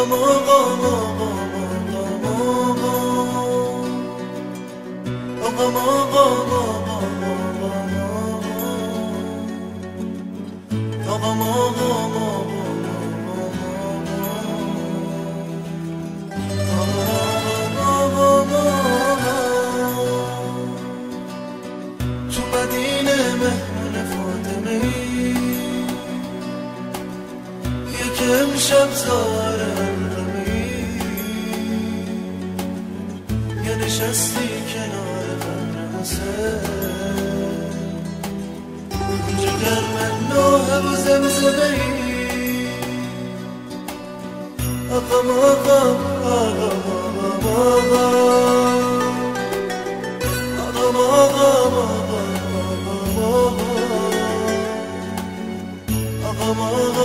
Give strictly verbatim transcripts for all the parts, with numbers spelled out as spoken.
آقام آقام آقام آقام آقام تو مدینه مهمون فاطمه ای یک امشب زار الغمی یا نشستی کنار قبر حسین جگر من نوه و زمزمه ای آقام آقام آقام آقام آقام آقام آقام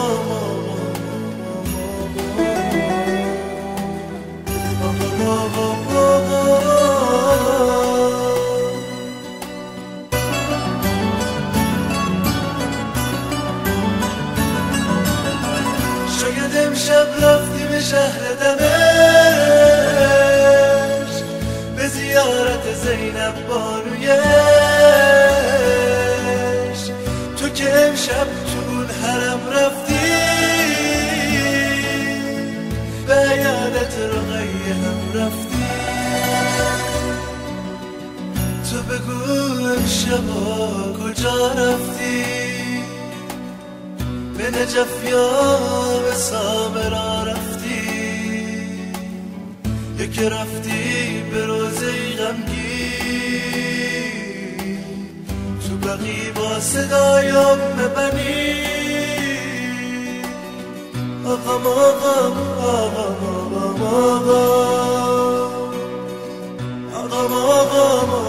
شاید امشب رفتی به شهر دمشق به زیارت زینب بانویش تو که امشب تو اون حرم رفتی به عیادت رقیه هم رفتی تو بگو امشبا کجا رفتی به نجف یا به سامرا رفتی یا که رفتی به روزه غمگین تو بقی با صدای ام بنی آقام آقام آقام آقام آقام آقام